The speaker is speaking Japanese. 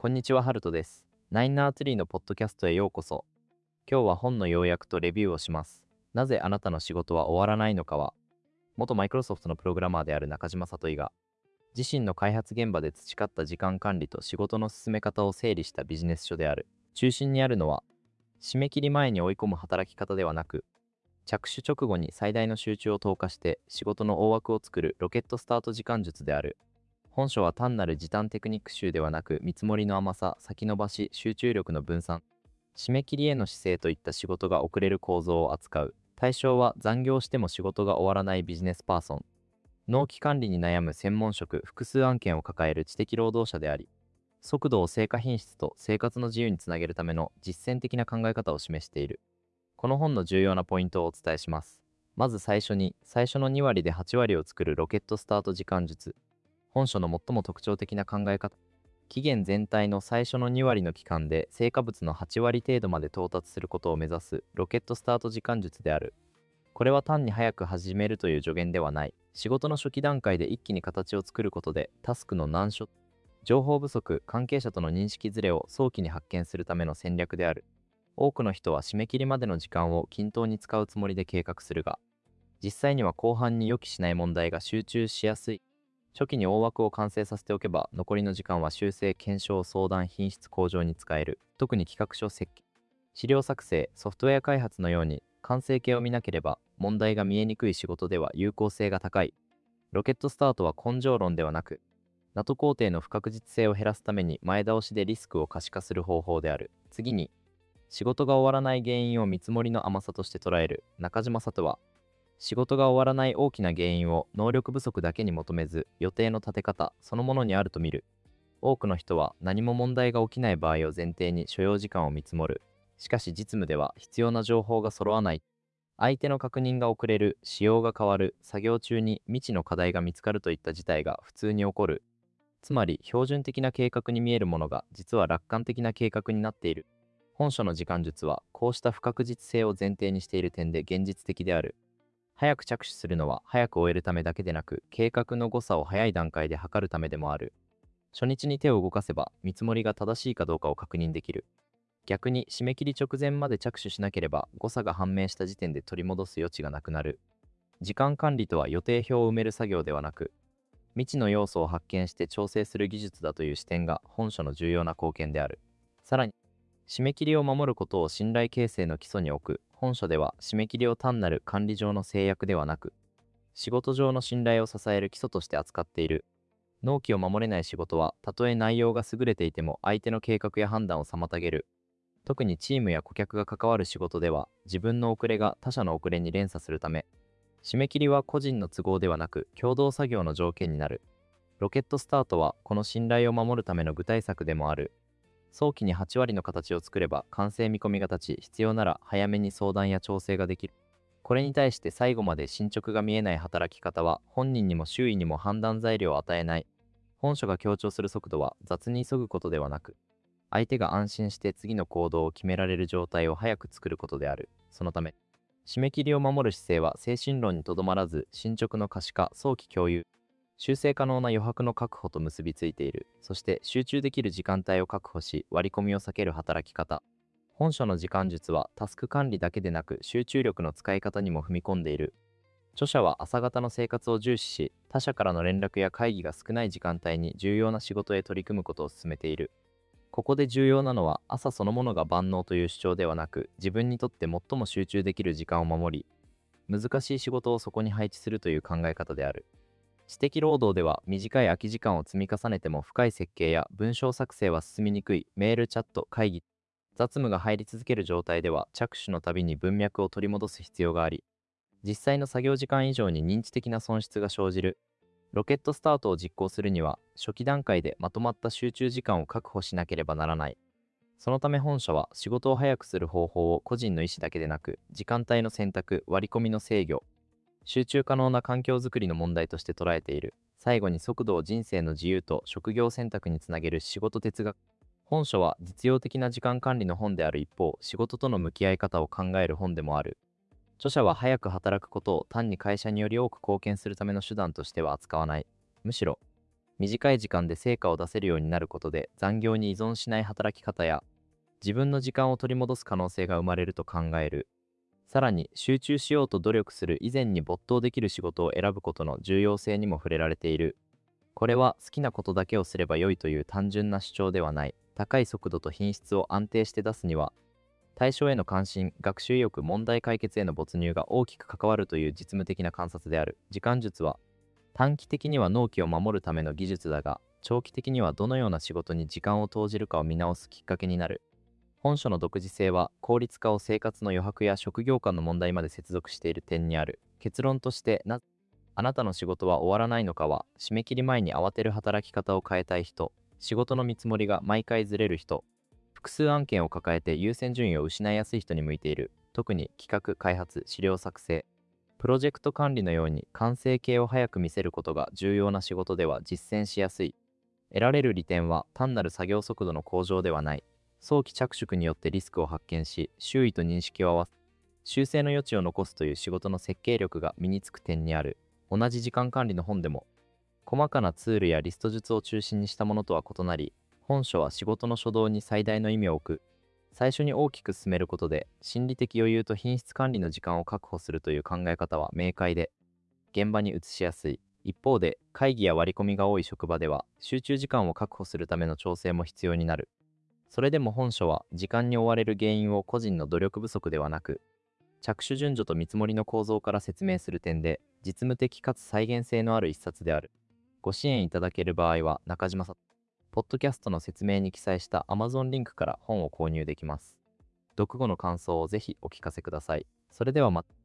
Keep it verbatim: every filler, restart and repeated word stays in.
こんにちは、ハルトです。ナインナーツリーのポッドキャストへようこそ。今日は本の要約とレビューをします。なぜあなたの仕事は終わらないのかは、元マイクロソフトのプログラマーである中島聡が、自身の開発現場で培った時間管理と仕事の進め方を整理したビジネス書である。中心にあるのは、締め切り前に追い込む働き方ではなく、着手直後に最大の集中を投下して仕事の大枠を作るロケットスタート時間術である。本書は単なる時短テクニック集ではなく、見積もりの甘さ、先延ばし、集中力の分散、締め切りへの姿勢といった仕事が遅れる構造を扱う。対象は残業しても仕事が終わらないビジネスパーソン、納期管理に悩む専門職、複数案件を抱える知的労働者であり、速度を成果品質と生活の自由につなげるための実践的な考え方を示している。この本の重要なポイントをお伝えします。まず最初に、最初のに割ではち割を作るロケットスタート時間術。本書の最も特徴的な考え方。期限全体の最初のに割の期間で成果物のはち割程度まで到達することを目指すロケットスタート時間術である。これは単に早く始めるという助言ではない。仕事の初期段階で一気に形を作ることでタスクの難所、情報不足、関係者との認識ずれを早期に発見するための戦略である。多くの人は締め切りまでの時間を均等に使うつもりで計画するが、実際には後半に予期しない問題が集中しやすい。初期に大枠を完成させておけば、残りの時間は修正、検証、相談、品質向上に使える。特に企画書設計、資料作成、ソフトウェア開発のように完成形を見なければ問題が見えにくい仕事では有効性が高い。ロケットスタートは根性論ではなく、ナト工程の不確実性を減らすために前倒しでリスクを可視化する方法である。次に、仕事が終わらない原因を見積もりの甘さとして捉える。中島聡は、仕事が終わらない大きな原因を能力不足だけに求めず、予定の立て方そのものにあると見る。多くの人は何も問題が起きない場合を前提に所要時間を見積もる。しかし実務では必要な情報が揃わない。相手の確認が遅れる、仕様が変わる、作業中に未知の課題が見つかるといった事態が普通に起こる。つまり標準的な計画に見えるものが実は楽観的な計画になっている。本書の時間術はこうした不確実性を前提にしている点で現実的である。早く着手するのは早く終えるためだけでなく、計画の誤差を早い段階で測るためでもある。初日に手を動かせば見積もりが正しいかどうかを確認できる。逆に締め切り直前まで着手しなければ誤差が判明した時点で取り戻す余地がなくなる。時間管理とは予定表を埋める作業ではなく、未知の要素を発見して調整する技術だという視点が本書の重要な貢献である。さらに、締め切りを守ることを信頼形成の基礎に置く。本書では締め切りを単なる管理上の制約ではなく、仕事上の信頼を支える基礎として扱っている。納期を守れない仕事は、たとえ内容が優れていても相手の計画や判断を妨げる。特にチームや顧客が関わる仕事では、自分の遅れが他者の遅れに連鎖するため、締め切りは個人の都合ではなく共同作業の条件になる。ロケットスタートはこの信頼を守るための具体策でもある。早期にはち割の形を作れば完成見込みが立ち、必要なら早めに相談や調整ができる。これに対して最後まで進捗が見えない働き方は本人にも周囲にも判断材料を与えない。本書が強調する速度は雑に急ぐことではなく、相手が安心して次の行動を決められる状態を早く作ることである。そのため、締め切りを守る姿勢は精神論にとどまらず、進捗の可視化、早期共有、修正可能な余白の確保と結びついている。そして集中できる時間帯を確保し、割り込みを避ける働き方。本書の時間術はタスク管理だけでなく集中力の使い方にも踏み込んでいる。著者は朝方の生活を重視し、他者からの連絡や会議が少ない時間帯に重要な仕事へ取り組むことを進めている。ここで重要なのは、朝そのものが万能という主張ではなく、自分にとって最も集中できる時間を守り、難しい仕事をそこに配置するという考え方である。知的労働では短い空き時間を積み重ねても深い設計や文章作成は進みにくい。メール、チャット、会議、雑務が入り続ける状態では着手のたびに文脈を取り戻す必要があり、実際の作業時間以上に認知的な損失が生じる。ロケットスタートを実行するには初期段階でまとまった集中時間を確保しなければならない。そのため本書は仕事を早くする方法を個人の意思だけでなく、時間帯の選択、割り込みの制御、集中可能な環境づくりの問題として捉えている。最後に、速度を人生の自由と職業選択につなげる仕事哲学。本書は実用的な時間管理の本である一方、仕事との向き合い方を考える本でもある。著者は早く働くことを単に会社により多く貢献するための手段としては扱わない。むしろ、 短い時間で成果を出せるようになることで残業に依存しない働き方や自分の時間を取り戻す可能性が生まれると考える。さらに集中しようと努力する以前に没頭できる仕事を選ぶことの重要性にも触れられている。これは好きなことだけをすれば良いという単純な主張ではない。高い速度と品質を安定して出すには、対象への関心、学習意欲、問題解決への没入が大きく関わるという実務的な観察である。時間術は、短期的には納期を守るための技術だが、長期的にはどのような仕事に時間を投じるかを見直すきっかけになる。本書の独自性は、効率化を生活の余白や職業間の問題まで接続している点にある。結論として、な、あなたの仕事は終わらないのかは、締め切り前に慌てる働き方を変えたい人、仕事の見積もりが毎回ずれる人、複数案件を抱えて優先順位を失いやすい人に向いている。特に企画、開発、資料作成、プロジェクト管理のように完成形を早く見せることが重要な仕事では実践しやすい。得られる利点は単なる作業速度の向上ではない。早期着手によってリスクを発見し、周囲と認識を合わせ、修正の余地を残すという仕事の設計力が身につく点にある。同じ時間管理の本でも、細かなツールやリスト術を中心にしたものとは異なり、本書は仕事の初動に最大の意味を置く。最初に大きく進めることで、心理的余裕と品質管理の時間を確保するという考え方は明快で、現場に移しやすい。一方で、会議や割り込みが多い職場では、集中時間を確保するための調整も必要になる。それでも本書は、時間に追われる原因を個人の努力不足ではなく、着手順序と見積もりの構造から説明する点で、実務的かつ再現性のある一冊である。ご支援いただける場合は、中島さん、ポッドキャストの説明に記載した Amazon リンクから本を購入できます。読後の感想をぜひお聞かせください。それではまた。